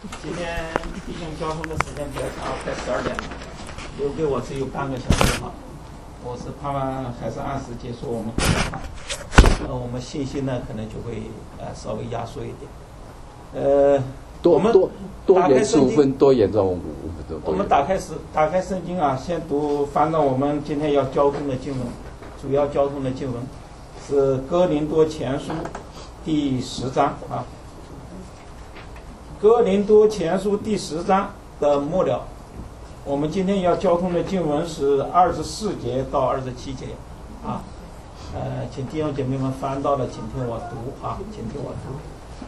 今天毕竟交通的时间比较长，快12点了，留给我只有半个小时哈。我是盼望还是按时结束我们会谈，我们信息呢可能就会稍微压缩一点。 多延15分，多延到5分钟。 我们打开圣经啊，先翻到我们今天要交通的经文，主要交通的经文是哥林多前书第10章啊。哥林多前书第10章的末了，我们今天要交通的经文是24节到27节啊。请弟兄姐妹们翻到了，请听我读啊，请听我读。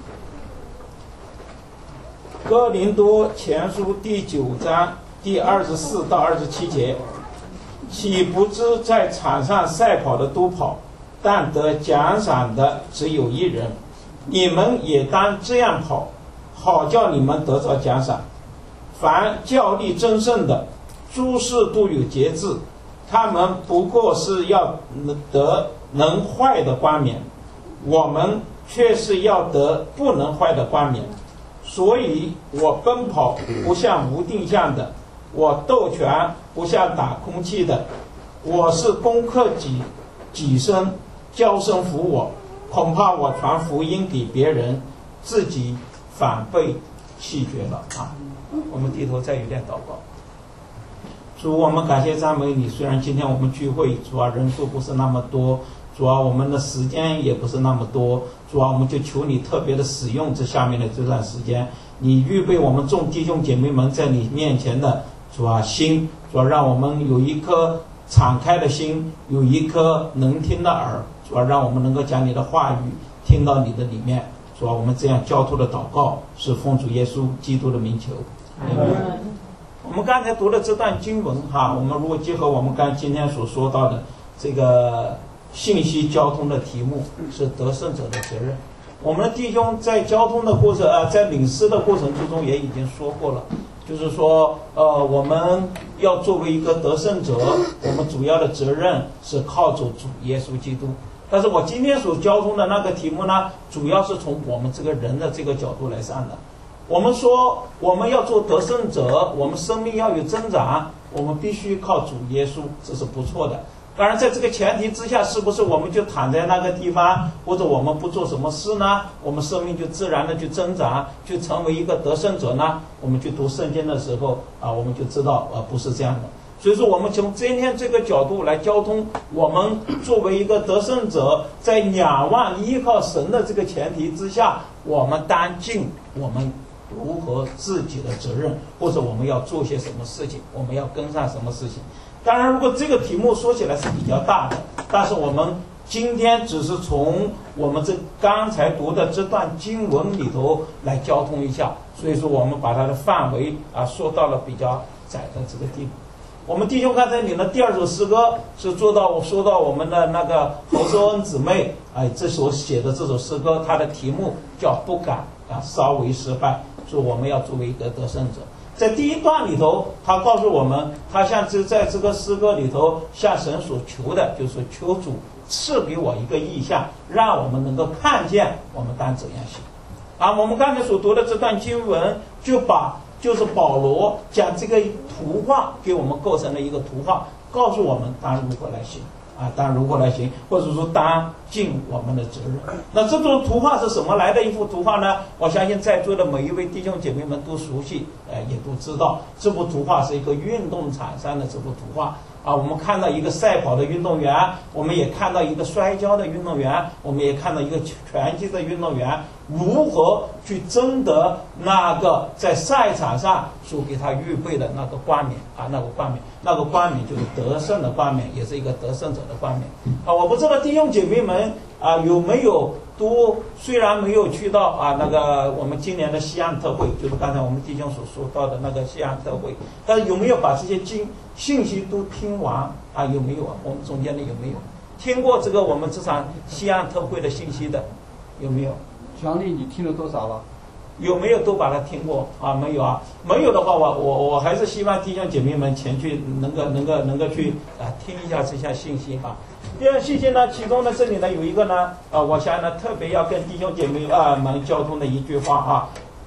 哥林多前书第9章第24到27节，岂不知在场上赛跑的都跑，但得奖赏的只有一人？你们也当这样跑，好叫你们得着奖赏。凡较力争胜的，诸事都有节制，他们不过是要得能坏的冠冕，我们却是要得不能坏的冠冕。所以我奔跑不像无定向的，我斗拳不像打空气的，我是攻克己身，叫声服我，恐怕我传福音给别人，自己反被弃绝了啊！我们低头再有点祷告。主，我们感谢赞美你，虽然今天我们聚会主要人数不是那么多，主要我们的时间也不是那么多，主要我们就求你特别的使用这下面的这段时间，你预备我们众弟兄姐妹们在你面前的主要心，主要让我们有一颗敞开的心，有一颗能听的耳，主要让我们能够将你的话语听到你的里面。主要我们这样交托的祷告是奉主耶稣基督的名求。我们刚才读的这段经文哈，我们如果结合我们今天所说到的这个信息交通的题目是得胜者的责任。我们的弟兄在交通的过程在领诗的过程之中也已经说过了，就是说我们要作为一个得胜者，我们主要的责任是靠着主耶稣基督。但是我今天所交通的那个题目呢，主要是从我们这个人的这个角度来上的。我们说我们要做得胜者，我们生命要有增长，我们必须靠主耶稣，这是不错的。当然在这个前提之下，是不是我们就躺在那个地方，或者我们不做什么事呢，我们生命就自然的去增长，就成为一个得胜者呢？我们去读圣经的时候我们就知道不是这样的。所以说我们从今天这个角度来交通，我们作为一个得胜者，在仰望依靠神的这个前提之下，我们当尽我们如何自己的责任，或者我们要做些什么事情，我们要跟上什么事情。当然如果这个题目说起来是比较大的，但是我们今天只是从我们这刚才读的这段经文里头来交通一下，所以说我们把它的范围说到了比较窄的这个地步。我们弟兄刚才领的第2首诗歌是说到我们的那个侯寿恩姊妹这所写的这首诗歌，它的题目叫不敢稍微失败，说我们要作为一个得胜者。在第1段里头，他告诉我们，他在这个诗歌里头向神所求的，就是求主赐给我一个意象，让我们能够看见我们当怎样行。我们刚才所读的这段经文就是保罗将这个图画给我们构成了一个图画，告诉我们当如何来行当如何来行，或者说当尽我们的责任。那这种图画是什么来的一幅图画呢？我相信在座的每一位弟兄姐妹们都熟悉也都知道，这幅图画是一个运动场上的这幅图画我们看到一个赛跑的运动员，我们也看到一个摔跤的运动员，我们也看到一个拳击的运动员如何去争得那个在赛场上所给他预备的那个冠冕那个冠冕就是得胜的冠冕，也是一个得胜者的冠冕我不知道弟兄姐妹们有没有虽然没有去到那个我们今年的西岸特会，就是刚才我们弟兄所说到的那个西岸特会，但是有没有把这些信息都听完有没有我们中间的有没有听过这个我们这场西岸特会的信息的？有没有？ 强力，你听了多少了？ 有没有都把它听过没有没有的话，我还是希望弟兄姐妹们前去能够去听一下这些信息第二信息呢，其中呢这里呢有一个呢我想呢特别要跟弟兄姐妹们交通的一句话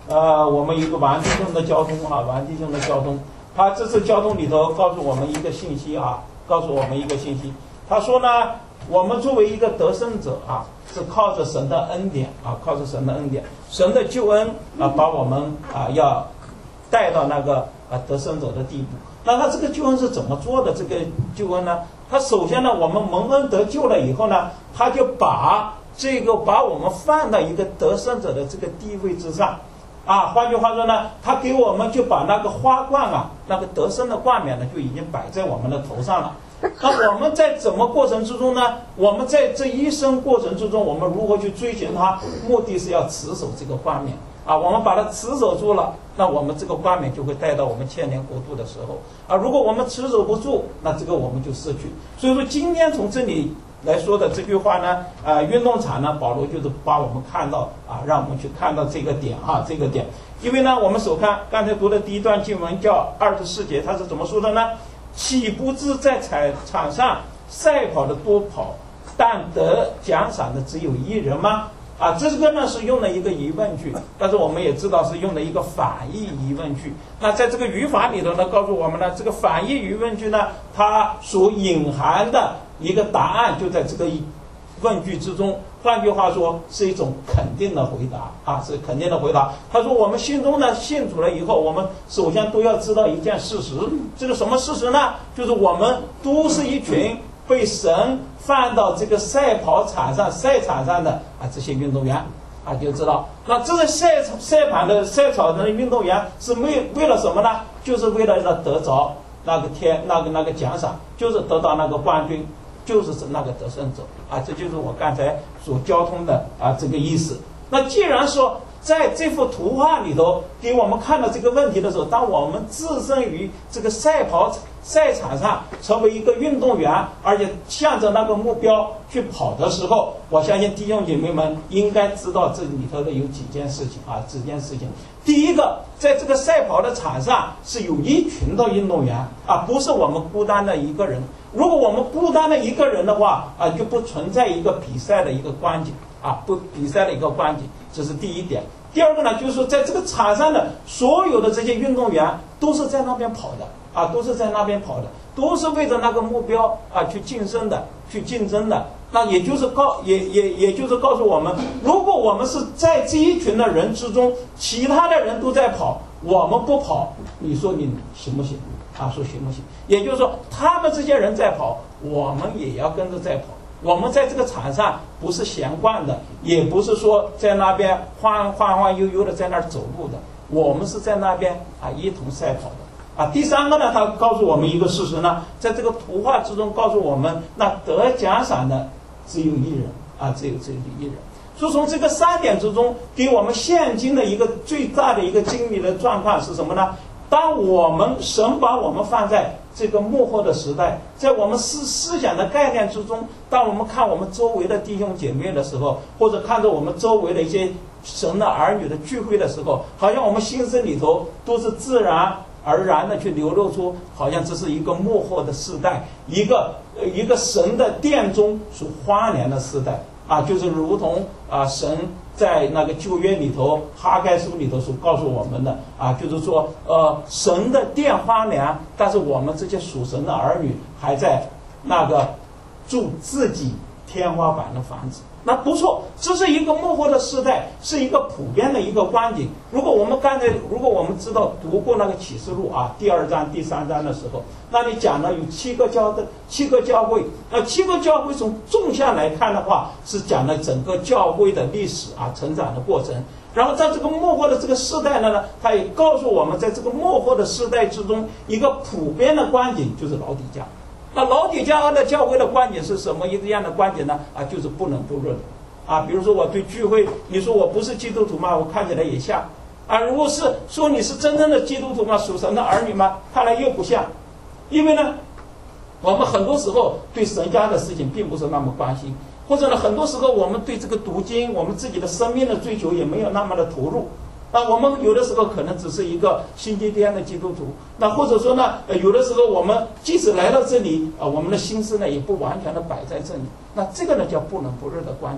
我们一个王弟兄的交通啊，王弟兄的交通，他这次交通里头告诉我们一个信息啊，告诉我们一个信息，他说呢，我们作为一个得胜者啊，是靠着神的恩典啊，靠着神的恩典，神的救恩啊，把我们啊要带到那个得胜者的地步。那他这个救恩是怎么做的？这个救恩呢？他首先呢，我们蒙恩得救了以后呢，他就把我们放到一个得胜者的这个地位之上。啊，换句话说呢，他给我们就把那个花冠啊，那个得胜的冠冕呢，就已经摆在我们的头上了。那我们在怎么过程之中呢？我们在这一生过程之中，我们如何去追寻它？目的是要持守这个冠冕啊。我们把它持守住了，那我们这个冠冕就会带到我们千年国度的时候啊。如果我们持守不住，那这个我们就失去。所以说，今天从这里来说的这句话呢，运动场呢，保罗就是把我们看到啊，让我们去看到这个点啊，这个点。因为呢，我们首看刚才读的第一段经文叫24节，它是怎么说的呢？岂不知在场上赛跑的多跑，但得奖赏的只有一人吗？啊，这个呢是用了一个疑问句，但是我们也知道是用了一个反义疑问句。那在这个语法里头呢，告诉我们呢，这个反义疑问句呢，它所隐含的一个答案就在这个问句之中。换句话说，是一种肯定的回答啊，是肯定的回答。他说，我们心中呢信主了以后，我们首先都要知道一件事实，这个什么事实呢？就是我们都是一群被神放到这个赛场上的啊这些运动员啊，就知道那这个赛场的运动员是为了什么呢？就是为了得着那个奖赏，就是得到那个冠军，就是那个得胜者啊，这就是我刚才所交通的啊这个意思。那既然说在这幅图画里头给我们看到这个问题的时候，当我们置身于这个赛场上，成为一个运动员，而且向着那个目标去跑的时候，我相信弟兄姐妹们应该知道这里头的有几件事情啊，几件事情。第一个，在这个赛跑的场上是有一群的运动员啊，不是我们孤单的一个人。如果我们孤单的一个人的话啊，就不存在一个比赛的一个观景啊，不比赛的一个观景，这是第一点。第二个呢，就是说在这个场上的所有的这些运动员都是在那边跑的啊，都是在那边跑的，都是为着那个目标啊去竞争的，去竞争的。那也就是告诉我们，如果我们是在这一群的人之中，其他的人都在跑，我们不跑，你说你行不行啊？说行不行？也就是说，他们这些人在跑，我们也要跟着在跑。我们在这个场上不是闲逛的，也不是说在那边晃悠悠的在那儿走路的，我们是在那边啊一同赛跑的啊。第三个呢，他告诉我们一个事实呢，在这个图画之中告诉我们，那得奖赏的只有一人啊，只有一人。所以从这个3点之中，给我们现今的一个最大的一个经历的状况是什么呢？当我们神把我们放在这个幕后的时代，在我们思想的概念之中，当我们看我们周围的弟兄姐妹的时候，或者看着我们周围的一些神的儿女的聚会的时候，好像我们心声里头都是自然而然的去流露出，好像这是一个幕后的时代，一个神的殿中所花莲的时代啊，就是如同啊神在那个旧约里头哈该书里头所告诉我们的啊，就是说神的殿荒凉，但是我们这些属神的儿女还在那个住自己天花板的房子。那不错，这是一个幕后的时代，是一个普遍的一个观景。如果我们知道读过那个启示录啊，第2章第3章的时候，那里讲了有7个教会，那7个教会从纵向来看的话，是讲了整个教会的历史啊，成长的过程。然后在这个幕后的这个时代呢，他也告诉我们，在这个幕后的时代之中，一个普遍的观景就是老底嘉。那老底嘉的教会的观点是什么一个样的观点呢？啊，就是不冷不热的啊。比如说我对聚会，你说我不是基督徒吗？我看起来也像啊。如果是说你是真正的基督徒吗？属神的儿女吗？看来又不像。因为呢，我们很多时候对神家的事情并不是那么关心，或者呢，很多时候我们对这个读经，我们自己的生命的追求也没有那么的投入。那我们有的时候可能只是一个星期天的基督徒，那或者说呢，有的时候我们即使来到这里我们的心思呢也不完全的摆在这里。那这个呢叫不冷不热的观景。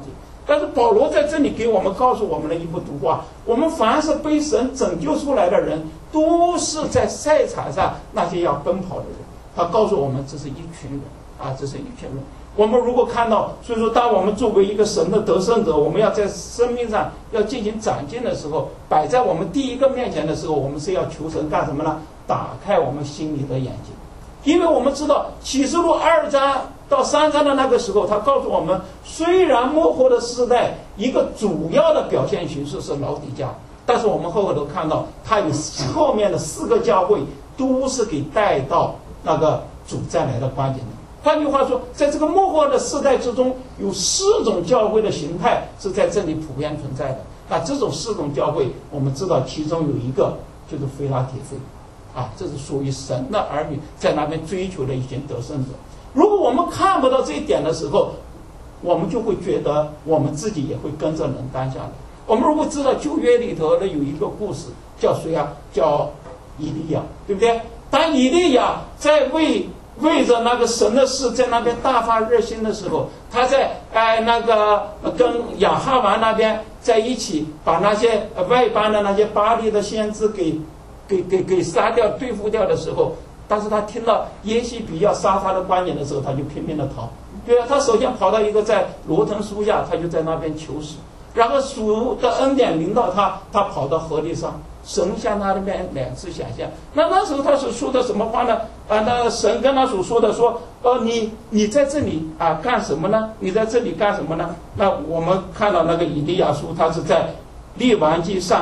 但是保罗在这里给我们告诉我们的一幅图画，我们凡是被神拯救出来的人，都是在赛场上那些要奔跑的人。他告诉我们，这是一群人啊，这是一群人。我们如果看到，所以说，当我们作为一个神的得胜者，我们要在生命上要进行长进的时候，摆在我们第一个面前的时候，我们是要求神干什么呢？打开我们心里的眼睛，因为我们知道启示录2章到3章的那个时候，他告诉我们，虽然末后的时代一个主要的表现形式是老底嘉，但是我们后头看到，他有后面的4个教会都是给带到那个主再来的观点的。换句话说，在这个末后的世代之中，有4种教会的形态是在这里普遍存在的。那这种4种教会，我们知道其中有一个就是非拉铁非，啊，这是属于神的儿女在那边追求的一群得胜者。如果我们看不到这一点的时候，我们就会觉得我们自己也会跟着人担下来。我们如果知道旧约里头的有一个故事，叫谁啊？叫以利亚，对不对？当以利亚在为着那个神的事在那边大发热心的时候，他在那个跟亚哈王那边在一起，把那些外邦的那些巴力的先知给杀掉对付掉的时候，但是他听到耶西比要杀他的观点的时候，他就拼命的逃。对啊，他首先跑到一个在罗藤树下，他就在那边求死，然后主的恩典临到他，他跑到河堤上，神向他那边2次显现。那时候他所说的什么话呢？那神跟他所说的说，你在这里啊干什么呢？你在这里干什么呢？那我们看到那个以利亚书，他是在列王记上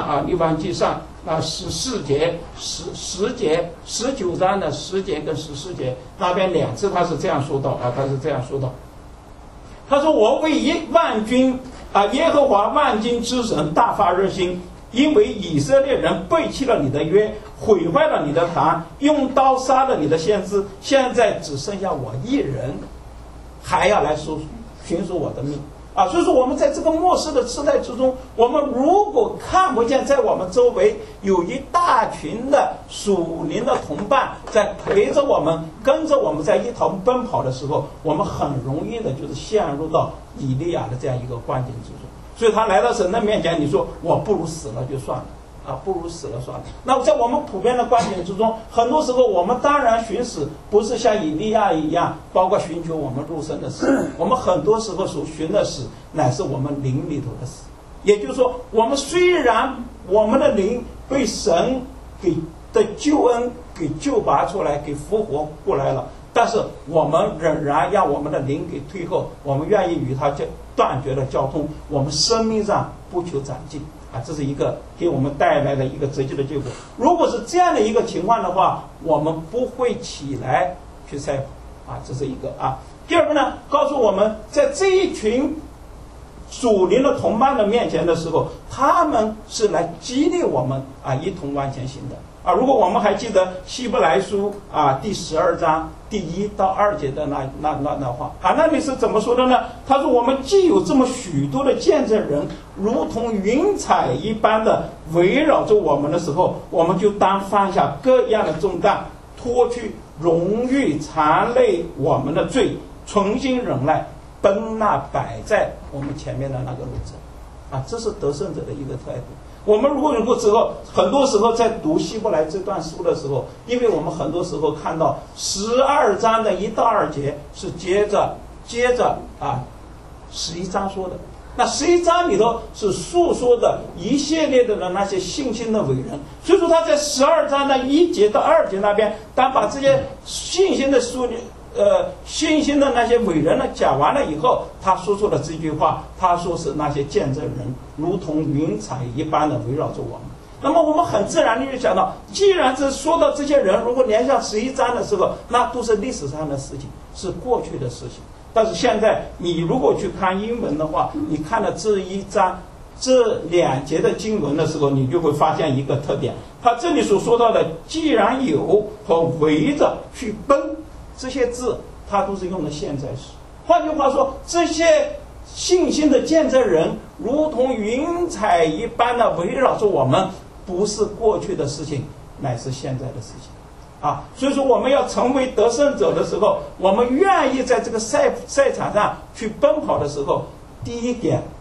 14节、10节、19章的10节跟14节那边2次，他是这样说到啊，他是这样说到，他说我为耶和华万军之神大发热心，因为以色列人背弃了你的约，毁坏了你的坛，用刀杀了你的先知，现在只剩下我一人，还要来寻索我的命啊！所以说，我们在这个末世的时代之中，我们如果看不见在我们周围有一大群的属灵的同伴在陪着我们、跟着我们在一同奔跑的时候，我们很容易的就是陷入到以利亚的这样一个观点之中。所以他来到神的面前，你说我不如死了就算了啊，不如死了算了。那在我们普遍的观点之中，很多时候我们当然寻死不是像以利亚一样，包括寻求我们入生的死，我们很多时候所寻的死乃是我们灵里头的死。也就是说，我们虽然我们的灵被神的救恩给救拔出来，给复活过来了，但是我们仍然让我们的灵给退后，我们愿意与他断绝了交通，我们生命上不求长进啊，这是一个给我们带来的一个直接的结果。如果是这样的一个情况的话，我们不会起来去赛跑啊，这是一个啊。第二个呢，告诉我们在这一群属灵的同伴的面前的时候，他们是来激励我们啊，一同往前行的啊。如果我们还记得希伯来书啊第12章第1到2节的那话啊，那里是怎么说的呢？他说我们既有这么许多的见证人，如同云彩一般的围绕着我们的时候，我们就当放下各样的重担，脱去荣誉缠累我们的罪，存心忍耐，奔那摆在我们前面的那个路程啊，这是得胜者的一个态度。我们如果很多时候在读希伯来这段书的时候，因为我们很多时候看到12章的1到2节是接着啊11章说的，那11章里头是述说的一系列的那些信心的伟人，所以说他在12章的1节到2节那边，当把这些信心的那些伟人呢讲完了以后，他说出了这句话，他说是那些见证人如同云彩一般的围绕着我们。那么我们很自然的就想到，既然是说到这些人，如果连上11章的时候，那都是历史上的事情，是过去的事情。但是现在你如果去看英文的话，你看了这1章这2节的经文的时候，你就会发现一个特点，他这里所说到的既然有和围着去奔，这些字它都是用的现在时。换句话说，这些信心的见证人如同云彩一般的围绕着我们，不是过去的事情，乃是现在的事情啊。所以说我们要成为得胜者的时候，我们愿意在这个赛场上去奔跑的时候，第一点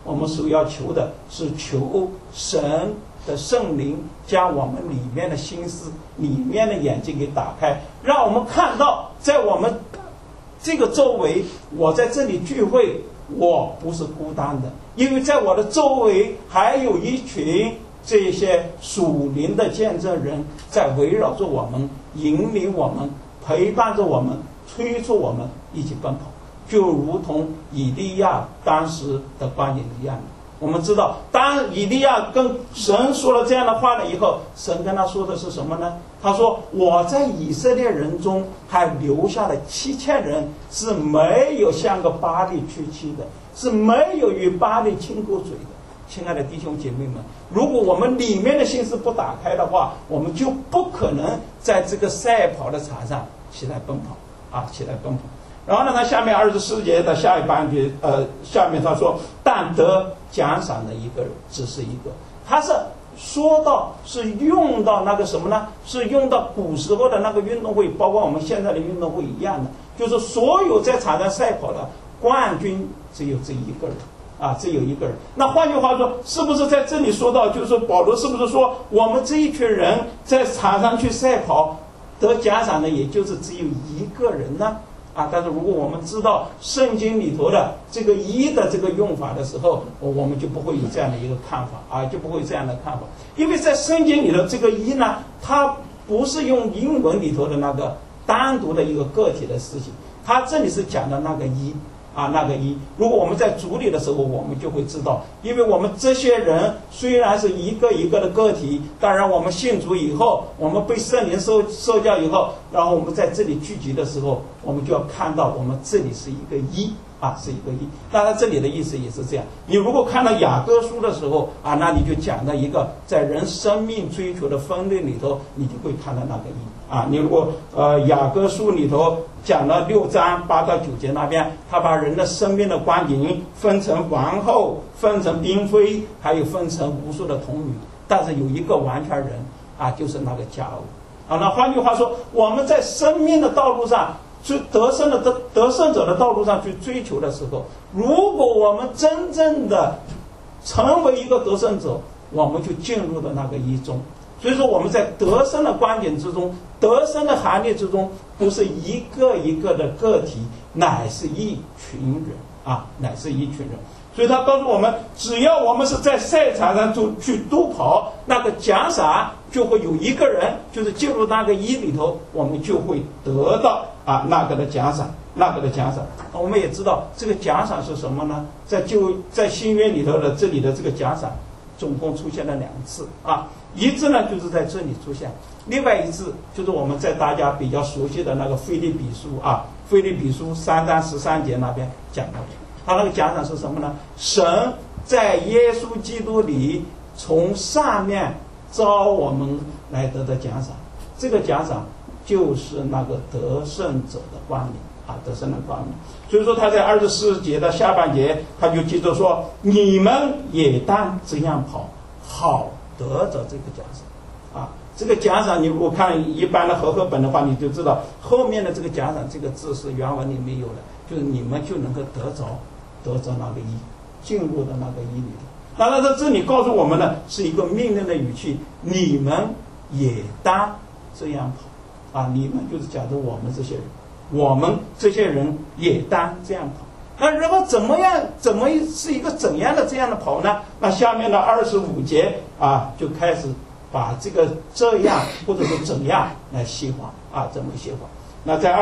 我们所要求的是求神的圣灵将我们里面的心思、里面的眼睛给打开，让我们看到在我们这个周围，我在这里聚会，我不是孤单的，因为在我的周围还有一群这些属灵的见证人在围绕着我们，引领我们，陪伴着我们，催促我们一起奔跑，就如同以利亚当时的观点一样。我们知道，当以利亚跟神说了这样的话了以后，神跟他说的是什么呢？他说：我在以色列人中还留下了7000人，是没有向个巴力屈膝的，是没有与巴力亲过嘴的。亲爱的弟兄姐妹们，如果我们里面的心思不打开的话，我们就不可能在这个赛跑的场上起来奔跑起来奔跑。然后呢，他下面24节的下一半句，下面他说，但得奖赏的一个人只是一个。他是说到是用到那个什么呢？是用到古时候的那个运动会，包括我们现在的运动会一样的，就是所有在场上赛跑的冠军只有这一个人只有一个人。那换句话说，是不是在这里说到，就是说保罗是不是说我们这一群人在场上去赛跑得奖赏的也就是只有一个人呢？但是如果我们知道圣经里头的这个一的这个用法的时候，我们就不会有这样的一个看法就不会有这样的看法。因为在圣经里头这个一呢，它不是用英文里头的那个单独的一个个体的事情，它这里是讲的那个一那个一。如果我们在主里的时候，我们就会知道，因为我们这些人虽然是一个一个的个体，当然我们信主以后，我们被圣灵受教以后，然后我们在这里聚集的时候，我们就要看到我们这里是一个一是一个一。当然这里的意思也是这样。你如果看到雅各书的时候那你就讲到一个在人生命追求的分类里头，你就会看到那个一你如果雅各书里头讲了6章8到9节那边，他把人的生命的光景分成王后，分成嫔妃，还有分成无数的童女，但是有一个完全人就是那个佳偶那换句话说，我们在生命的道路上去得胜者的道路上去追求的时候，如果我们真正的成为一个得胜者，我们就进入了那个一中。所以说我们在得胜的观点之中，得胜的含义之中，不是一个一个的个体，乃是一群人乃是一群人。所以他告诉我们，只要我们是在赛场上去督跑，那个奖赏就会有一个人，就是进入那个一里头，我们就会得到那个的奖赏，那个的奖赏。我们也知道这个奖赏是什么呢？在新约里头的这里的这个奖赏总共出现了2次一次呢就是在这里出现，另外一次就是我们在大家比较熟悉的那个腓立比书腓立比书3章13节那边讲到的。他那个奖赏是什么呢？神在耶稣基督里从上面招我们来得的奖赏，这个奖赏就是那个得胜者的冠冕得胜的冠冕。所以说他在24节的下半节，他就接着说，你们也当这样跑，好得着这个奖赏这个奖赏你如果看一般的和合本的话，你就知道后面的这个奖赏这个字是原文里没有的，就是你们就能够得着那个一，进入的那个一里头。当然在这里告诉我们呢，是一个命令的语气，你们也当这样跑你们就是讲的我们这些人，我们这些人也当这样跑。那然后怎么是一个怎样的这样的跑呢？那下面的25节就开始把这个这样或者是怎样来细化怎么细化。那在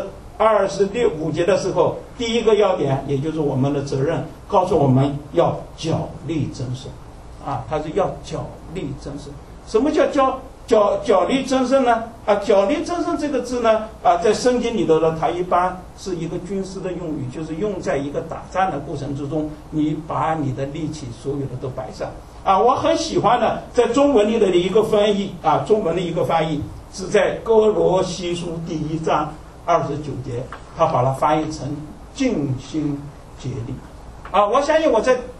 25节的时候，第一个要点也就是我们的责任，告诉我们要角力争胜他是要角力争胜。什么叫角力争胜呢？角力争胜这个字呢在圣经里头呢，它一般是一个军事的用语，就是用在一个打仗的过程之中，你把你的力气所有的都摆上我很喜欢的在中文里的一个翻译中文的一个翻译是在哥罗西书第1章29节，他把它翻译成尽心竭力我相信我在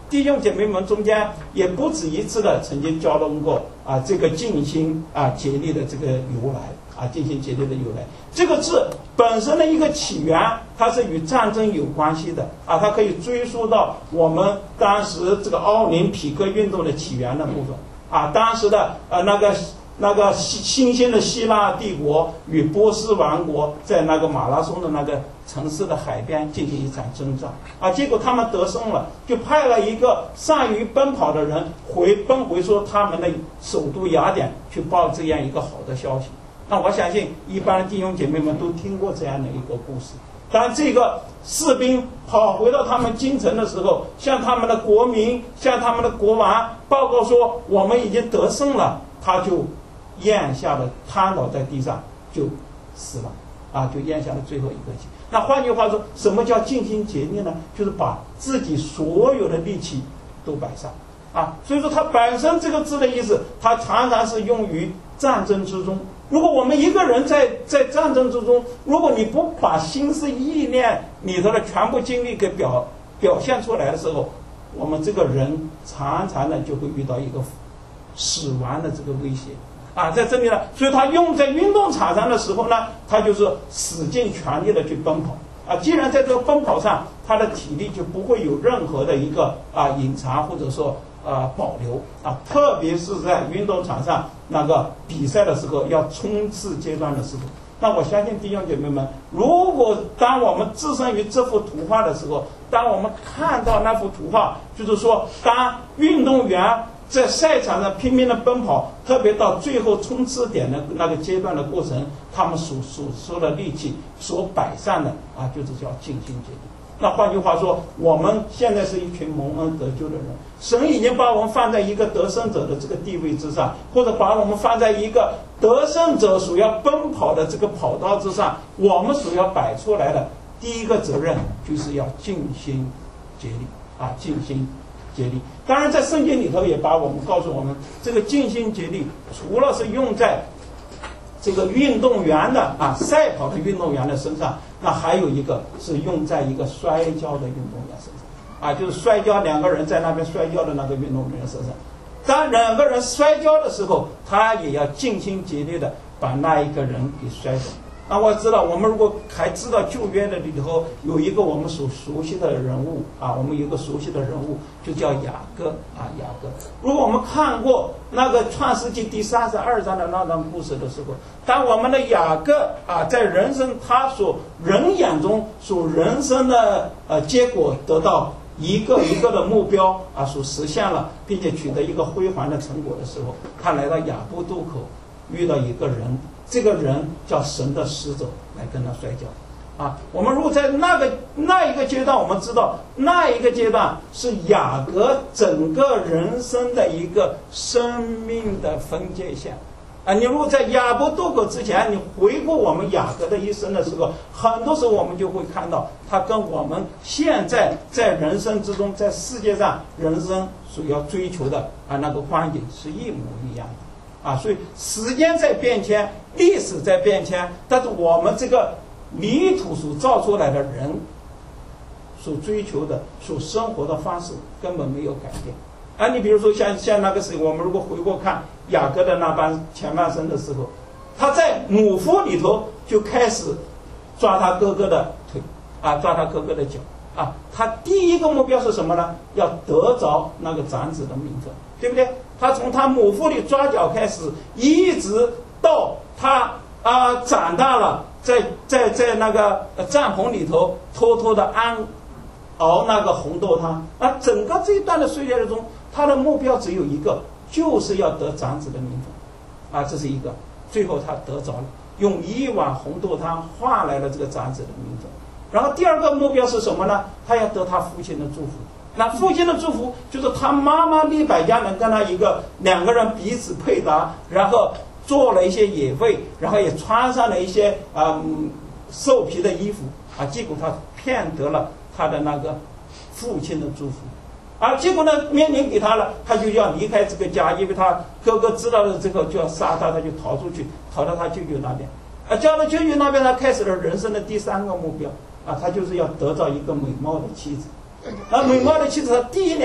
弟兄姐妹们中间也不止一次的曾经交通过这个尽心竭力的这个由来尽心竭力的由来。这个字本身的一个起源，它是与战争有关系的它可以追溯到我们当时这个奥林匹克运动的起源的部分当时的那个新兴的希腊帝国与波斯王国在那个马拉松的那个城市的海边进行一场征战结果他们得胜了，就派了一个善于奔跑的人奔回说他们的首都雅典去报这样一个好的消息。那我相信一般的弟兄姐妹们都听过这样的一个故事。当这个士兵跑回到他们京城的时候，向他们的国民向他们的国王报告说我们已经得胜了，他就咽下了，瘫倒在地上就死了就咽下了最后一口气。那换句话说，什么叫尽心竭力呢？就是把自己所有的力气都摆上所以说它本身这个字的意思，它常常是用于战争之中。如果我们一个人在战争之中，如果你不把心思意念里头的全部精力给表现出来的时候，我们这个人常常呢就会遇到一个死亡的这个威胁在这里呢。所以他用在运动场上的时候呢，他就是使尽全力的去奔跑既然在这个奔跑上，他的体力就不会有任何的一个隐藏或者说保留特别是在运动场上那个比赛的时候，要冲刺阶段的时候。那我相信弟兄姐妹们，如果当我们置身于这幅图画的时候，当我们看到那幅图画，就是说当运动员在赛场上拼命的奔跑，特别到最后冲刺点的那个阶段的过程，他们所受的力气所摆上的就是叫尽心竭力。那换句话说，我们现在是一群蒙恩得救的人，神已经把我们放在一个得胜者的这个地位之上，或者把我们放在一个得胜者所要奔跑的这个跑道之上。我们所要摆出来的第一个责任就是要尽心竭力尽心竭力。当然在圣经里头也把我们告诉我们，这个尽心竭力除了是用在这个运动员的赛跑的运动员的身上，那还有一个是用在一个摔跤的运动员身上就是摔跤，两个人在那边摔跤的那个运动员身上。当两个人摔跤的时候，他也要尽心竭力的把那一个人给摔走。我知道，我们如果还知道旧约的里头有一个我们所熟悉的人物我们有一个熟悉的人物就叫雅各雅各。如果我们看过那个创世纪第32章的那段故事的时候，当我们的雅各在人生他所人眼中所人生的结果得到一个一个的目标所实现了，并且取得一个辉煌的成果的时候，他来到雅布渡口遇到一个人，这个人叫神的使者来跟他摔跤我们如果在那一个阶段，我们知道那一个阶段是雅各整个人生的一个生命的分界线你如果在雅布渡口之前，你回顾我们雅各的一生的时候，很多时候我们就会看到他跟我们现在在人生之中，在世界上人生所要追求的那个光景是一模一样的所以时间在变迁，历史在变迁，但是我们这个泥土所造出来的人所追求的所生活的方式根本没有改变你比如说像那个时候，我们如果回过看雅各的那前半生的时候，他在母腹里头就开始抓他哥哥的腿抓他哥哥的脚他第一个目标是什么呢？要得着那个长子的名分，对不对？他从他母腹里抓脚开始，一直到他长大了，在那个帐篷里头偷偷的熬那个红豆汤整个这一段的岁月中，他的目标只有一个，就是要得长子的名分这是一个。最后他得着了，用一碗红豆汤换来了这个长子的名分。然后第二个目标是什么呢？他要得他父亲的祝福。那父亲的祝福就是他妈妈利百加能跟他两个人彼此配搭，然后做了一些野味，然后也穿上了一些兽皮的衣服结果他骗得了他的那个父亲的祝福结果呢面临给他了，他就要离开这个家，因为他哥哥知道了这个就要杀他，他就逃出去，逃到他舅舅那边交到舅舅那边，他开始了人生的第三个目标他就是要得到一个美貌的妻子美貌的妻子，他第一年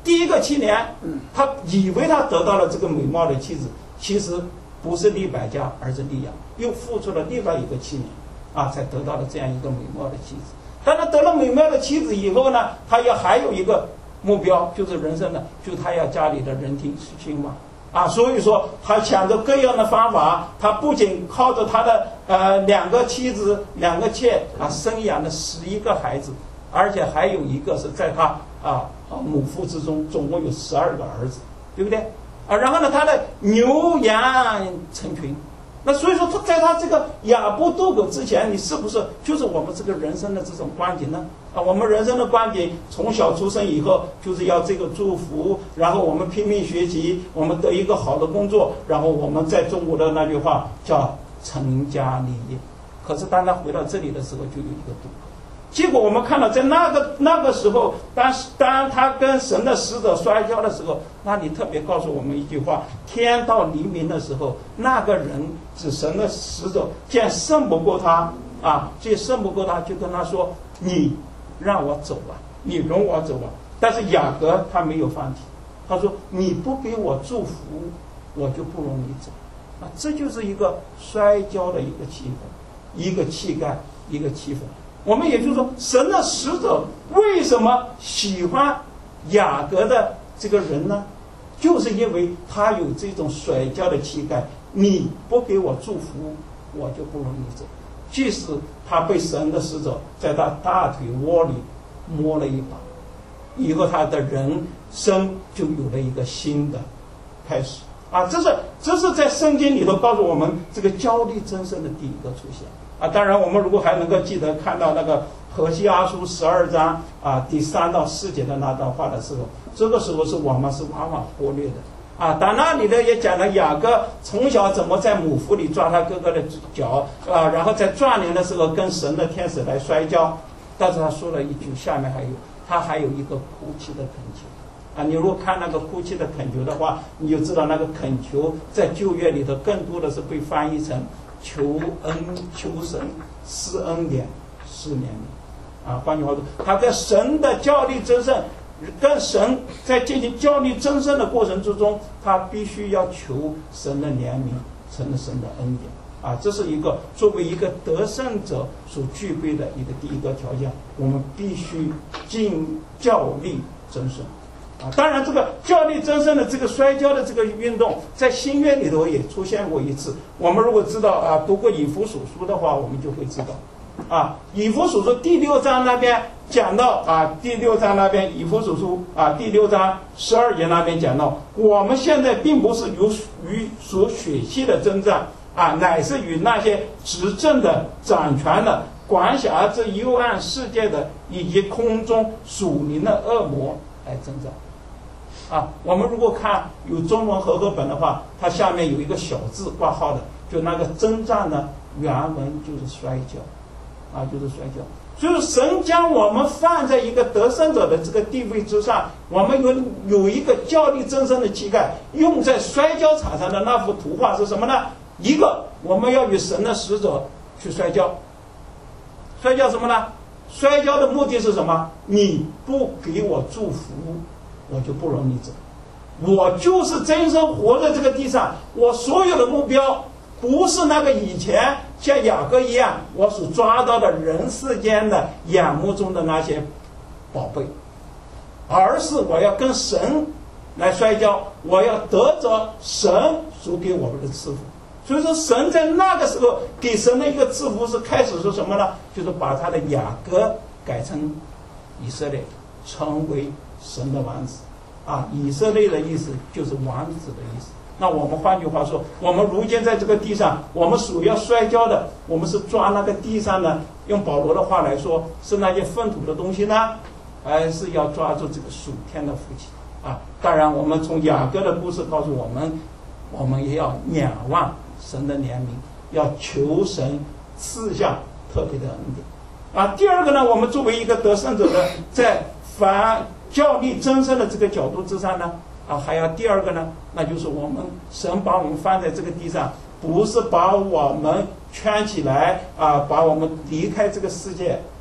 第一个7年，他以为他得到了这个美貌的妻子，其实不是利百加，而是利亚，又付出了另外一个7年，才得到了这样一个美貌的妻子。但他得了美貌的妻子以后呢，他还有一个目标，就是人生呢，就是他要家里的人丁兴旺。所以说他想着各样的方法，他不仅靠着他的2个妻子2个妾生养了11个孩子，而且还有一个是在他母腹之中，总共有12个儿子，对不对？然后呢，他的牛羊成群。那所以说他在他这个亚布渡口之前，你是不是就是我们这个人生的这种观点呢？我们人生的观点，从小出生以后就是要这个祝福，然后我们拼命学习，我们得一个好的工作，然后我们在中国的那句话叫成家立业。可是当他回到这里的时候，就有一个渡口。结果我们看到，在那个时候，当他跟神的使者摔跤的时候，那里特别告诉我们一句话：天到黎明的时候，那个人指神的使者见胜不过他见胜不过他，就跟他说：“你让我走吧，你容我走吧。”但是雅各他没有放弃，他说：“你不给我祝福，我就不容你走。”这就是一个摔跤的一个气氛，一个气概，一个气氛。我们也就是说，神的使者为什么喜欢雅各的这个人呢？就是因为他有这种摔跤的气概，你不给我祝福，我就不容你走。即使他被神的使者在他大腿窝里摸了一把，以后他的人生就有了一个新的开始这是在圣经里头告诉我们这个焦虑增生的第一个出现当然我们如果还能够记得看到那个何西阿书12章第3到4节的那段话的时候，这个时候是我们是往往忽略的但那里呢也讲了雅各从小怎么在母腹里抓他哥哥的脚然后在壮年的时候跟神的天使来摔跤，但是他说了一句，下面他还有一个哭泣的恳求你如果看那个哭泣的恳求的话，你就知道那个恳求在旧约里头更多的是被翻译成求恩求神施恩典施怜悯换句话说，他跟神的较力争胜，跟神在进行较力争胜的过程之中，他必须要求神的怜悯，神的恩典这是一个作为一个得胜者所具备的一个第一个条件，我们必须尽较力争胜当然这个较力争胜的这个摔跤的这个运动在新约里头也出现过一次。我们如果知道读过以弗所书的话，我们就会知道以弗所书第6章那边讲到第6章那边以弗所书第6章12节那边讲到，我们现在并不是与属血气的征战乃是与那些执政的掌权的管辖这幽暗世界的以及空中属灵的恶魔来征战我们如果看有中文和合本的话，它下面有一个小字挂号的，就那个征战呢，原文就是摔跤就是摔跤。所以神将我们放在一个得胜者的这个地位之上，我们有一个较力争胜的气概，用在摔跤场上的那幅图画是什么呢？一个，我们要与神的使者去摔跤。摔跤什么呢？摔跤的目的是什么？你不给我祝福，我就不容你走。我就是真生活在这个地上，我所有的目标不是那个以前像雅各一样我所抓到的人世间的眼目中的那些宝贝，而是我要跟神来摔跤，我要得着神所给我们的赐福。所以说神在那个时候给神的一个赐福是开始是什么呢？就是把他的雅各改成以色列，成为神的王子以色列的意思就是王子的意思。那我们换句话说，我们如今在这个地上，我们所要摔跤的，我们是抓那个地上呢，用保罗的话来说，是那些粪土的东西呢，还是要抓住这个属天的福气当然我们从雅各的故事告诉我们，我们也要仰望神的怜悯，要求神赐下特别的恩典第二个呢，我们作为一个得胜者的，在反较力争胜的这个角度之上呢还要第二个呢，那就是我们神把我们放在这个地上，不是把我们圈起来把我们离开这个世界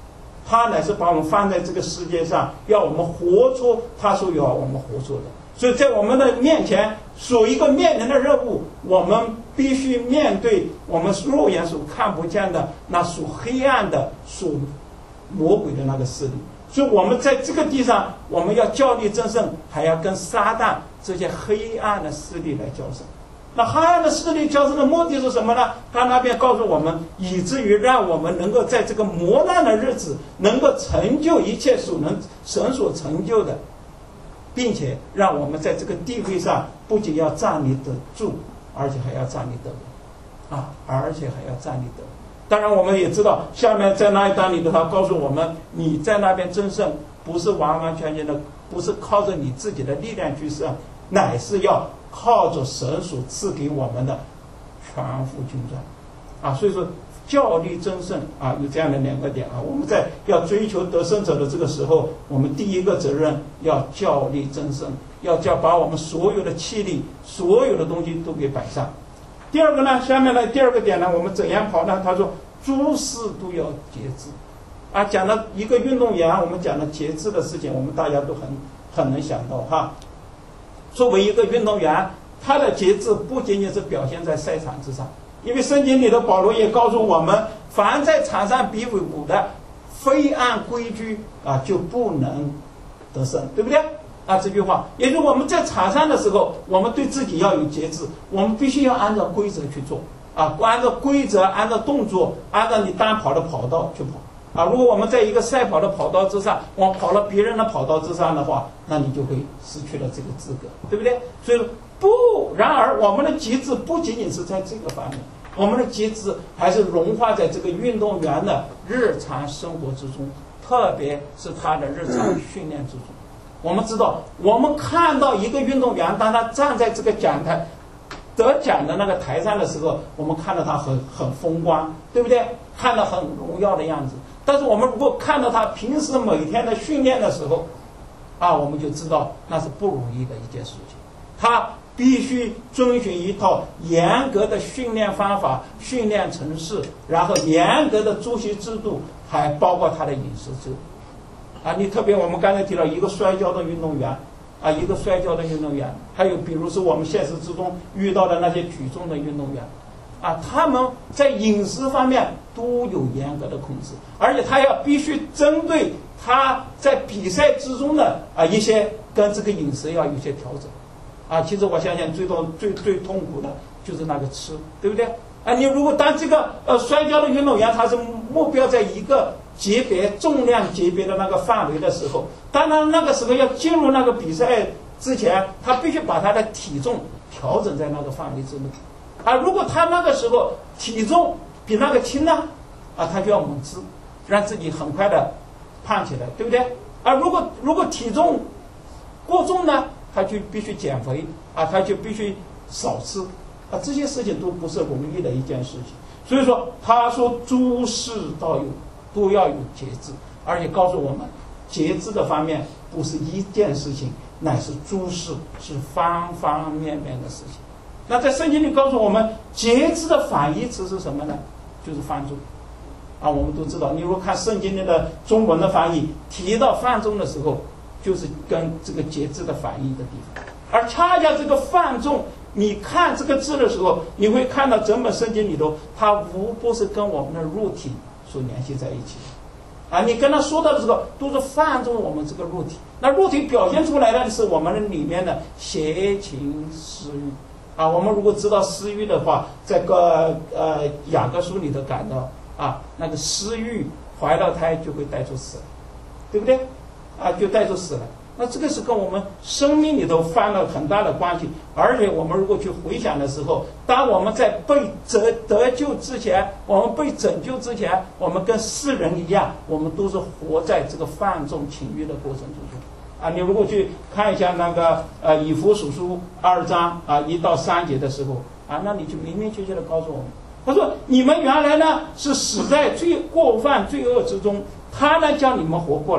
他乃是把我们放在这个世界上，要我们活出他所要我们活出的。所以在我们的面前，属一个面临的任务，我们必须面对我们肉眼所看不见的那属黑暗的、属魔鬼的那个势力。所以我们在这个地上，我们要较力争胜，还要跟撒旦这些黑暗的势力来较胜。那黑暗的势力较胜的目的是什么呢？他那边告诉我们，以至于让我们能够在这个磨难的日子，能够成就一切神所成就的，并且让我们在这个地位上不仅要站立得住，而且还要站立得稳，而且还要站立得稳。当然我们也知道，下面在那一章里头，他告诉我们，你在那边争胜，不是完完全全的，不是靠着你自己的力量去胜，乃是要靠着神所赐给我们的全副军装所以说较力争胜有这样的两个点我们在要追求得胜者的这个时候，我们第一个责任要较力争胜，要把我们所有的气力、所有的东西都给摆上。第二个呢，下面呢第二个点呢，我们怎样跑呢？他说诸事都要节制讲了一个运动员，我们讲了节制的事情，我们大家都很能想到作为一个运动员，他的节制不仅仅是表现在赛场之上，因为圣经里的保罗也告诉我们，凡在场上比武的，非按规矩就不能得胜，对不对这句话也就是我们在场上的时候，我们对自己要有节制，我们必须要按照规则去做按照规则，按照动作，按照你单跑的跑道去跑如果我们在一个赛跑的跑道之上，我们跑了别人的跑道之上的话，那你就会失去了这个资格，对不对？所以然而我们的节制不仅仅是在这个方面，我们的节制还是融化在这个运动员的日常生活之中，特别是他的日常训练之中。我们知道，我们看到一个运动员，当他站在这个讲台得奖的那个台上的时候，我们看到他很风光，对不对？看到很荣耀的样子。但是我们如果看到他平时每天的训练的时候我们就知道那是不容易的一件事情。他必须遵循一套严格的训练方法、训练程式，然后严格的作息制度，还包括他的饮食制度你特别我们刚才提到一个摔跤的运动员一个摔跤的运动员，还有比如说我们现实之中遇到的那些举重的运动员他们在饮食方面都有严格的控制，而且他要必须针对他在比赛之中的一些跟这个饮食要有些调整其实我相信最痛苦的就是那个吃，对不对你如果当这个摔跤的运动员，他是目标在一个级别重量级别的那个范围的时候，当然那个时候要进入那个比赛之前，他必须把他的体重调整在那个范围之内如果他那个时候体重比那个轻呢他就要猛吃，让自己很快的胖起来，对不对如果体重过重呢，他就必须减肥他就必须少吃这些事情都不是容易的一件事情。所以说他说诸事都要有节制，而且告诉我们节制的方面不是一件事情，乃是诸事，是方方面面的事情。那在圣经里告诉我们，节制的反义词是什么呢？就是放纵我们都知道，你如果看圣经里的中文的翻译，提到放纵的时候，就是跟这个节制的反义的地方。而恰恰这个放纵，你看这个字的时候，你会看到整本圣经里头，它无不是跟我们的肉体所联系在一起你跟他说到的时候，都是放纵我们这个肉体。那肉体表现出来的是我们里面的邪情私欲我们如果知道私欲的话，在雅各书里头讲到那个私欲怀了胎就会带出死，对不对就带出死了。那这个是跟我们生命里头犯了很大的关系。而且我们如果去回想的时候，当我们在被得救之前，我们被拯救之前，我们跟世人一样，我们都是活在这个放纵情欲的过程之中你如果去看一下那个以弗所书2章1到3节的时候那你就明明确确的告诉我们，他说你们原来呢是死在过犯罪恶之中，他呢叫你们活过来，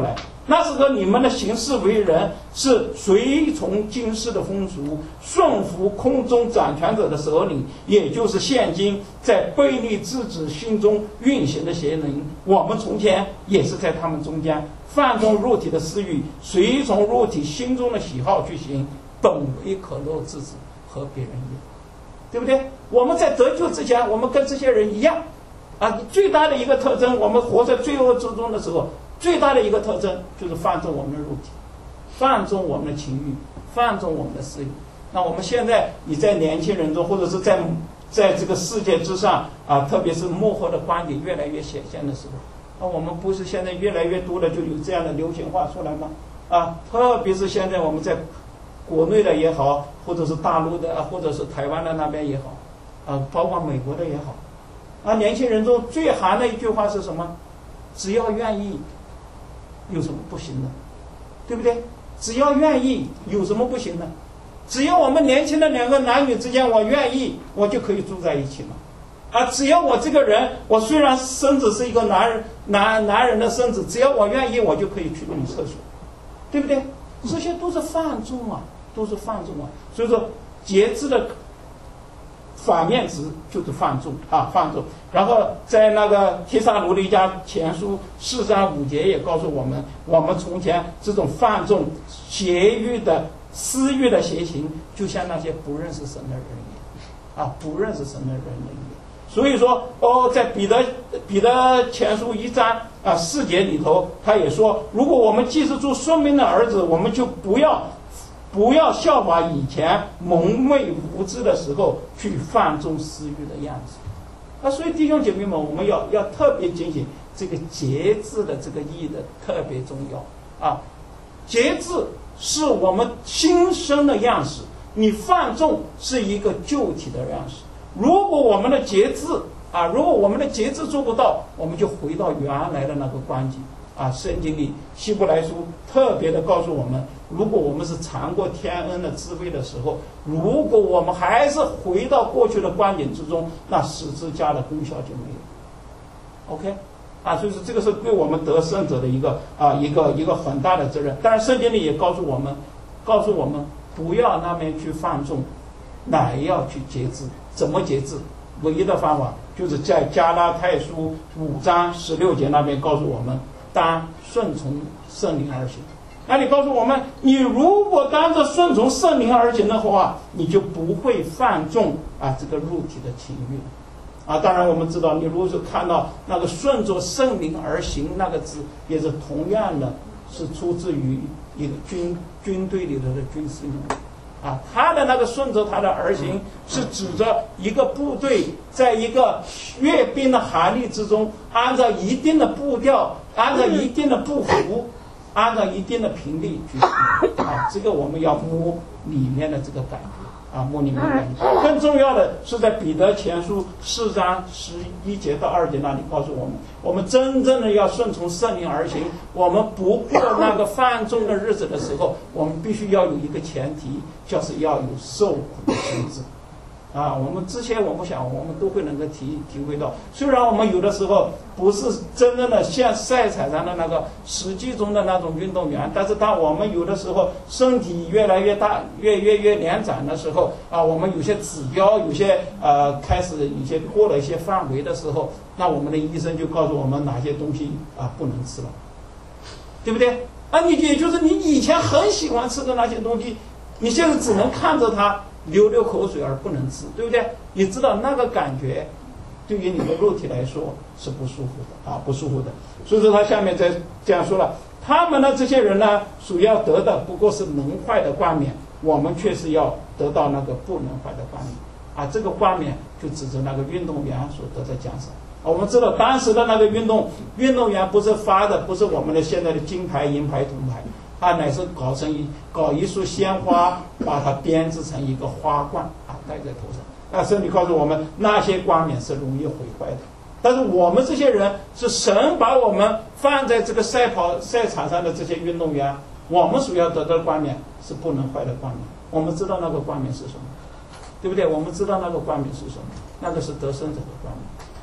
那时候你们的行事为人是随从今世的风俗，顺服空中掌权者的首领，也就是现今在悖逆之子心中运行的邪灵。我们从前也是在他们中间，放纵肉体的私欲，随从肉体心中的喜好去行，本为可乐之子，和别人一样，对不对？我们在得救之前，我们跟这些人一样啊。最大的一个特征，我们活在罪恶之中的时候，最大的一个特征就是放纵我们的肉体，放纵我们的情欲，放纵我们的私欲。那我们现在你在年轻人中，或者是在这个世界之上啊，特别是幕后的观点越来越显现的时候，我们不是现在越来越多的就有这样的流行话出来吗？啊，特别是现在我们在国内的也好，或者是大陆的，或者是台湾的那边也好，啊，包括美国的也好，啊，年轻人中最寒的一句话是什么？只要愿意，有什么不行的？对不对？只要愿意，有什么不行的？只要我们年轻的两个男女之间，我愿意，我就可以住在一起嘛。啊，只要我这个人，我虽然身子是一个男人的身子，只要我愿意，我就可以去女厕所，对不对？这些都是放纵啊，都是放纵啊。所以说，节制的反面值就是放纵啊，放纵。然后在那个帖撒罗尼迦前书4章5节也告诉我们，我们从前这种放纵邪欲的私欲的邪行，就像那些不认识神的人一样啊，不认识神的人一样。所以说在彼得前书1章4节里头，他也说，如果我们既是做顺命的儿子，我们就不要效法以前蒙昧无知的时候去放纵私欲的样子。所以弟兄姐妹们，我们要特别警醒这个节制的这个意义的特别重要啊。节制是我们新生的样式，你放纵是一个旧体的样式。如果我们的节制做不到，我们就回到原来的那个光景啊。圣经里希伯来书特别的告诉我们，如果我们是尝过天恩的滋味的时候，如果我们还是回到过去的光景之中，那十字架的功效就没有。OK 啊，所以说这个是对我们得胜者的一个很大的责任。当然圣经里也告诉我们不要那边去放纵，乃要去节制。怎么节制？唯一的方法就是在加拉太书5章16节那边告诉我们，当顺从圣灵而行。那你告诉我们，你如果当着顺从圣灵而行的话，你就不会放纵这个肉体的情欲啊。当然我们知道，你如果是看到那个顺着圣灵而行那个字，也是同样的是出自于一个军队里头的军事用啊，他的那个顺着他的而行，是指着一个部队在一个阅兵的行列之中，按照一定的步调，按照一定的步幅，按照一定的频率去行啊。这个我们要摸里面的这个感觉啊，摸里面的感觉。更重要的是在彼得前书4章11节到2节那里告诉我们，我们真正的要顺从圣灵而行。我们不过那个放纵的日子的时候，我们必须要有一个前提，就是要有受苦的心志啊。我们之前我想我们都会能够体会到，虽然我们有的时候不是真正的像赛场上的那个实际中的那种运动员，但是当我们有的时候身体越来越大，越年长的时候啊，我们有些指标有些开始有些过了一些范围的时候，那我们的医生就告诉我们哪些东西不能吃了，对不对啊？也就是你以前很喜欢吃的那些东西，你现在只能看着它流口水而不能吃，对不对？你知道那个感觉对于你的肉体来说是不舒服的不舒服的。所以说他下面再这样说了，他们的这些人呢，所要得的不过是能坏的冠冕，我们却是要得到那个不能坏的冠冕这个冠冕就指着那个运动员所得的奖赏。我们知道当时的那个运动员不是发的不是我们的现在的金牌银牌铜牌，乃是搞一束鲜花，把它编织成一个花冠戴在头上。圣经告诉我们，那些冠冕是容易毁坏的。但是我们这些人是神把我们放在这个赛场上的这些运动员，我们所要得到的冠冕是不能坏的冠冕。我们知道那个冠冕是什么，对不对？我们知道那个冠冕是什么，那个是得胜者的冠冕。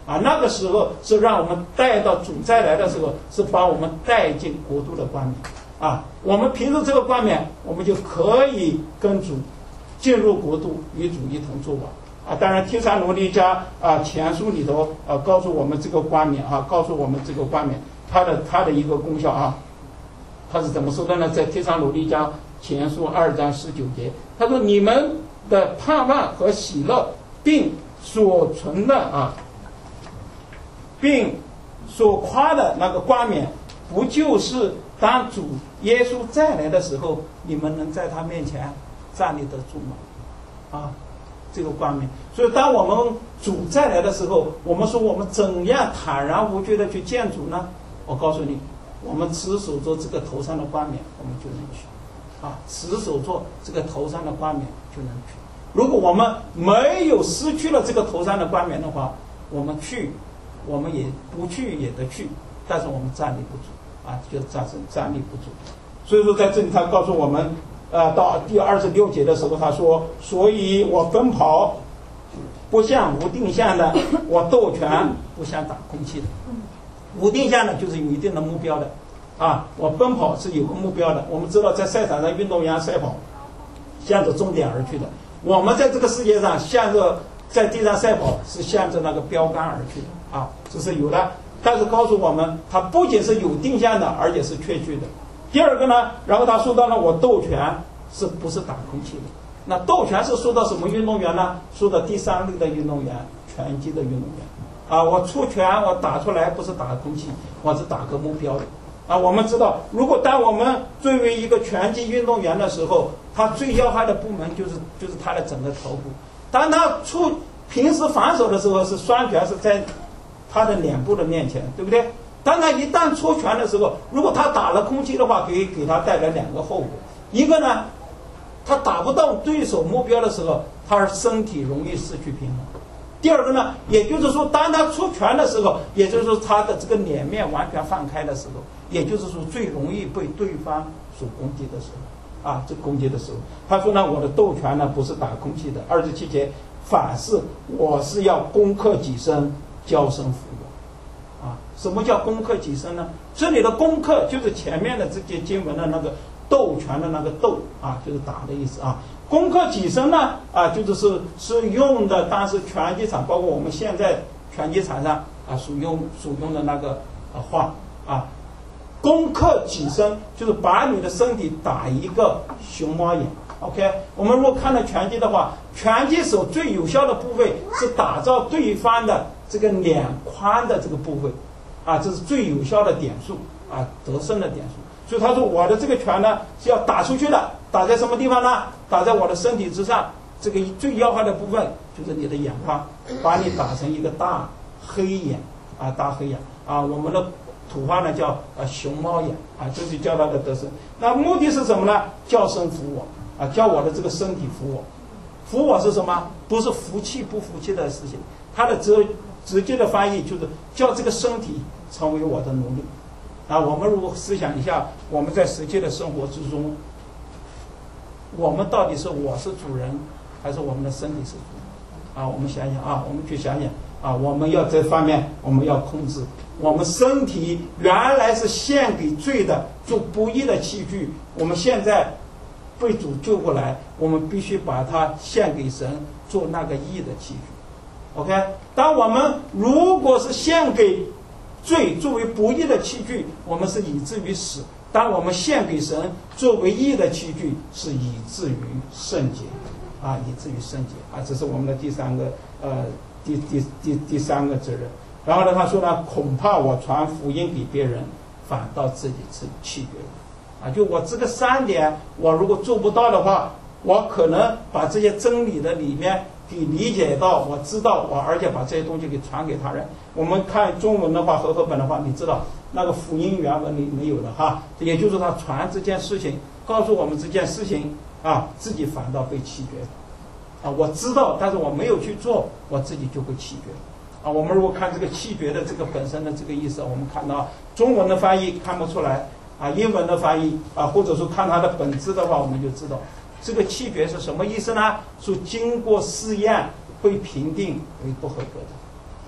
啊，那个时候是让我们带到主再来的时候，是把我们带进国度的冠冕啊。我们凭着这个冠冕，我们就可以跟主进入国度，与主一同作王啊。当然，帖撒罗尼迦前书里头告诉我们这个冠冕啊，告诉我们这个冠冕它的一个功效啊。他是怎么说的呢？在帖撒罗尼迦前书2章19节，他说：“你们的盼望和喜乐，并所存的并所夸的那个冠冕，不就是当主耶稣再来的时候，你们能在他面前站立得住吗？这个冠冕。所以当我们主再来的时候，我们说我们怎样坦然无惧的去见主呢？我告诉你，我们持守着这个头上的冠冕，我们就能去持守着这个头上的冠冕就能去。如果我们没有失去了这个头上的冠冕的话，我们也不去也得去，但是我们站立不住就站立不住。所以说在这里他告诉我们到第26节的时候，他说：所以我奔跑不像无定向的，我斗拳不像打空气的。无定向的就是有一定的目标的我奔跑是有个目标的。我们知道在赛场上运动员赛跑向着终点而去的，我们在这个世界上向着在地上赛跑是向着那个标杆而去的这是有的。但是告诉我们，它不仅是有定向的，而且是确据的。第二个呢，然后他说到了我斗拳是不是打空气的？那斗拳是说到什么运动员呢？说到第3类的运动员，拳击的运动员我出拳我打出来不是打空气，我是打个目标的我们知道，如果当我们作为一个拳击运动员的时候，他最要害的部门就是他的整个头部。当他平时防守的时候，是双拳是在他的脸部的面前，对不对？当他一旦出拳的时候，如果他打了空气的话，可以给他带来2个后果。一个呢，他打不到对手目标的时候，他身体容易失去平衡。第二个呢，也就是说当他出拳的时候，也就是说他的这个脸面完全放开的时候，也就是说最容易被对方所攻击的时候这攻击的时候。他说呢，我的斗拳呢不是打空气的。27节，反是我是要攻克己身，交身服我什么叫攻克己身呢？这里的攻克就是前面的这些经文的那个斗拳的那个斗就是打的意思攻克己身呢是用的当时拳击场，包括我们现在拳击场上所用的那个话攻克己身就是把你的身体打一个熊猫眼。OK， 我们如果看到拳击的话，拳击手最有效的部位是打造对方的这个脸宽的这个部位这是最有效的点数得胜的点数。所以他说我的这个拳呢是要打出去的，打在什么地方呢？打在我的身体之上，这个最要害的部分就是你的眼眶，把你打成一个大黑眼大黑眼我们的土话呢叫熊猫眼这就叫他的得胜。那目的是什么呢？叫身服我叫我的这个身体服我。服我是什么？不是服气不服气的事情，它的直接的翻译就是叫这个身体成为我的奴隶我们如果思想一下，我们在实际的生活之中，我们到底是我是主人，还是我们的身体是主人我们想想我们去想想我们要这方面我们要控制。我们身体原来是献给罪的做不义的器具，我们现在被主救过来，我们必须把它献给神做那个义的器具。 OK， 当我们如果是献给罪作为不义的器具，我们是以至于死；当我们献给神作为义的器具，是以至于圣洁以至于圣洁这是我们的第三个第三个责任。然后呢，他说呢，恐怕我传福音给别人，反倒自己是弃绝就我这个3点，我如果做不到的话，我可能把这些真理的里面给理解到，我知道而且把这些东西给传给他人。我们看中文的话，和合本的话，你知道那个福音原文里没有的也就是他传这件事情，告诉我们这件事情自己反倒被弃绝我知道，但是我没有去做，我自己就会弃绝我们如果看这个弃绝的这个本身的这个意思，我们看到中文的翻译看不出来英文的翻译或者说看它的本质的话，我们就知道这个弃绝是什么意思呢？是经过试验被评定为不合格的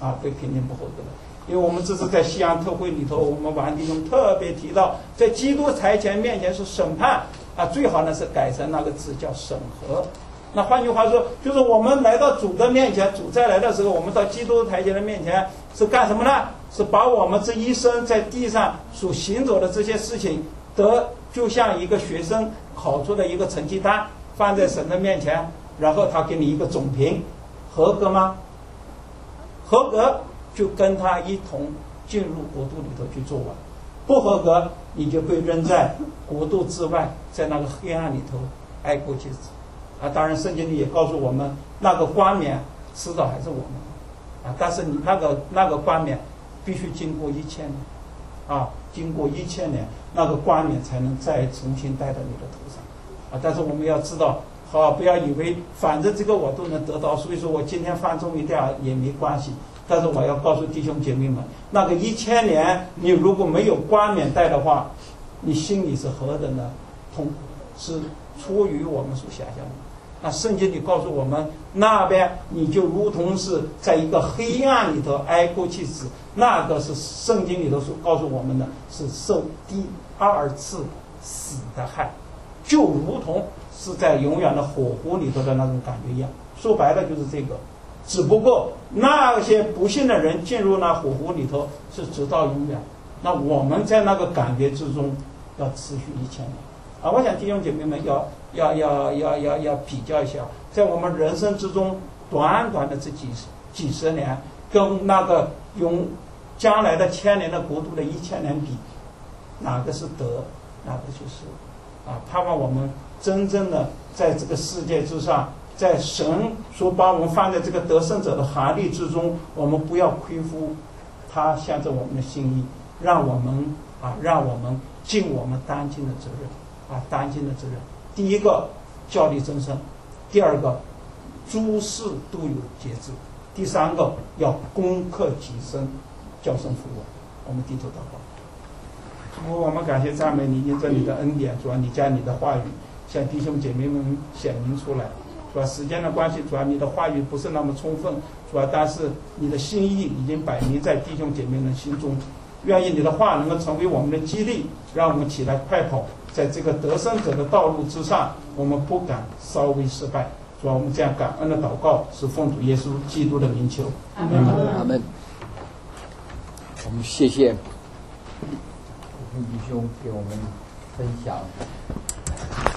被评定不合格的。因为我们这是在西洋特会里头，我们王弟兄特别提到，在基督台前面前是审判最好呢是改成那个字叫审核。那换句话说，就是我们来到主的面前，主再来的时候，我们到基督台前的面前是干什么呢？是把我们这一生在地上所行走的这些事情就像一个学生考出的一个成绩单放在神的面前，然后他给你一个总评，合格吗？合格就跟他一同进入国度里头去做完，不合格你就被扔在国度之外，在那个黑暗里头挨过去死。当然圣经里也告诉我们，那个冠冕迟早还是我们但是你那个冠冕必须经过1000年经过1000年，那个冠冕才能再重新戴到你的头上但是我们要知道，不要以为反正这个我都能得到，所以说我今天放纵一点也没关系。但是我要告诉弟兄姐妹们，那个1000年你如果没有冠冕戴的话，你心里是何等的痛苦，是出于我们所想象的。那圣经里告诉我们，那边你就如同是在一个黑暗里头挨过去死，那个是圣经里头所告诉我们的，是受第2次死的害，就如同是在永远的火湖里头的那种感觉一样。说白了就是这个，只不过那些不信的人进入那火湖里头是直到永远，那我们在那个感觉之中要持续1000年我想弟兄姐妹们要比较一下，在我们人生之中短短的这几十年，跟那个用将来的1000年的国度的1000年比，哪个是得，哪个就是盼望我们真正的在这个世界之上，在神所把我们放在这个得胜者的行列之中，我们不要亏负他向着我们的心意，让我们尽我们当尽的责任当尽的责任。第一个教力增生，第二个诸事都有节制，第三个要攻克己身，叫声服我。我们低头祷告。我们感谢赞美你，因着你的恩典，主啊，你将你的话语向弟兄姐妹们显明出来。主啊，时间的关系，主啊，你的话语不是那么充分，主啊，但是你的心意已经摆明在弟兄姐妹们心中。愿意你的话能够成为我们的激励，让我们起来快跑，在这个得胜者的道路之上，我们不敢稍微失败。主啊，我们这样感恩的祷告是奉主耶稣基督的名求。 阿门。阿门。我们谢谢弟兄给我们分享